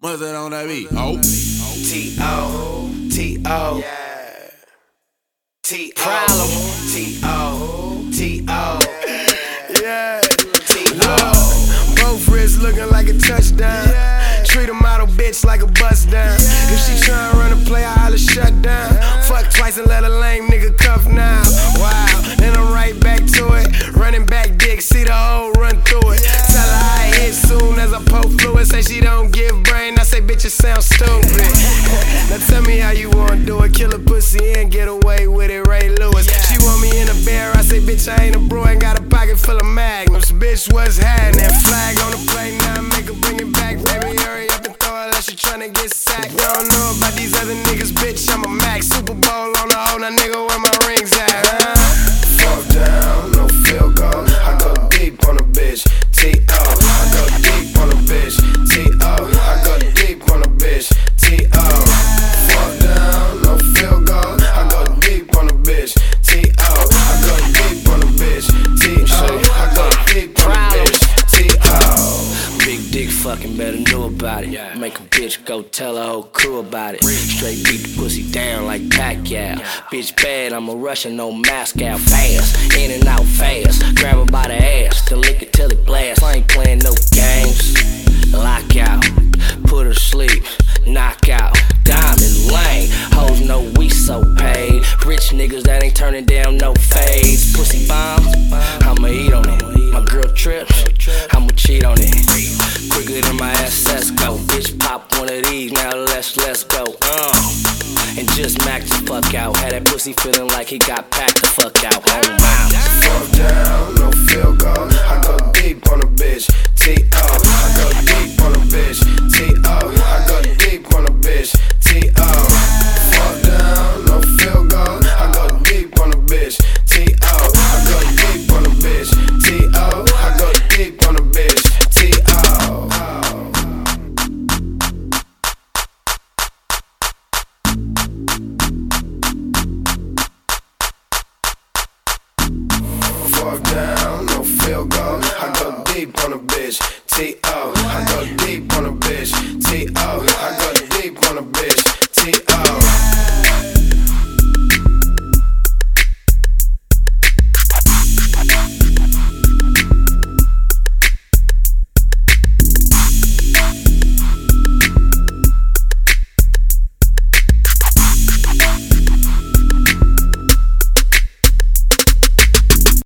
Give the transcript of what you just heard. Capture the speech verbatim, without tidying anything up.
Mother on that beat. Oh. T O T O T problem T O T O Yeah, T O. both wrists looking like a touchdown. Treat a model bitch like a bust down. If she tryna run a play, I holla shut down. Fuck twice and let a lame nigga cuff now. Wow, then I'm right back to it. Running back dick, see the hole run through it. Tell her I hit soon as I poke fluid. Say she don't give brain, I say bitch, it sound stupid. Now tell me how you wanna do it. Kill a pussy and get away with it, Ray Lewis. She want me in a bear, I say bitch, I ain't a bro, ain't got a pocket full of magnums. Bitch, what's happening? Flag on the plate, now make her bring it back. Baby, hurry up and throw it like she tryna get sacked. You don't know about these other niggas, bitch, I'm a Mac. Super Bowl on the hole, now nigga, where my rings at, huh? Fall down, no field goal. I go deep on a bitch. T O. I go deep on a bitch. T O. I go deep on a bitch. T O. Fall down, no field goal. I go deep on a bitch. T O. I go deep on a bitch. T O. I go deep on a bitch. T O. Big dick fucking better know about it. Make a bitch go tell her whole crew about it. Straight beat the pussy down like Pacquiao. Bitch bad, I'm a Russian, no Moscow. Fast, in and out fast. Grab her by the ass, to lick it till it blast. I ain't playing no games. Lock out, put her to sleep, knock out. Diamond lane, hoes know we so paid. Rich niggas that ain't turning down no fades. Pussy bombs, I'ma eat on it. My girl trips, I'ma cheat on it. Quicker than my S S go. Bitch pop one of these, now let's let's go. Uh, and just max the fuck out. Had that pussy feeling like he got packed the fuck out. Oh wow. Fall down, no field goal. I go deep on a bitch. T O. I go deep on a bitch. T O. I go deep on a bitch. T O. Fall down, no field goal. I go deep on a bitch. T O. I go deep on a bitch. T O. I go deep on a bitch. T O. Fall down, no field goal. I go deep on a bitch. T O. I go deep on a bitch. T O. I go